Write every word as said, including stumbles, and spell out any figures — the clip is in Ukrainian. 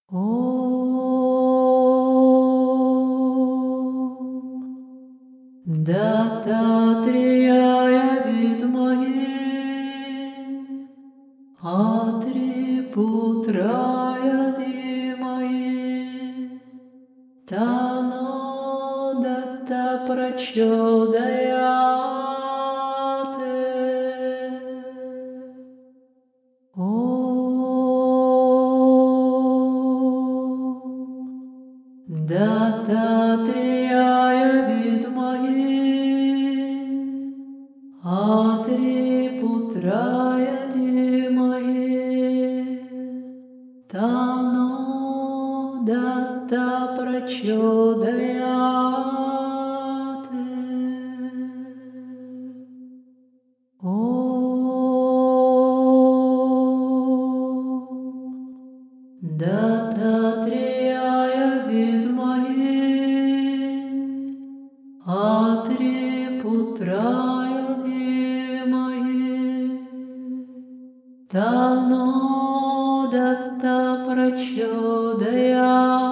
Ом Даттатріяя Відмахі, Атріпутрая Дімахі, Тано Датта Прачодаяте. Даттатріяя Відмахі, Атріпутрая Дімахі, Тано Датта Прачодаяте. Ом Даттатріяя Відмахі, Атріпутрая Дімахі, Тано Датта Прачодаяте.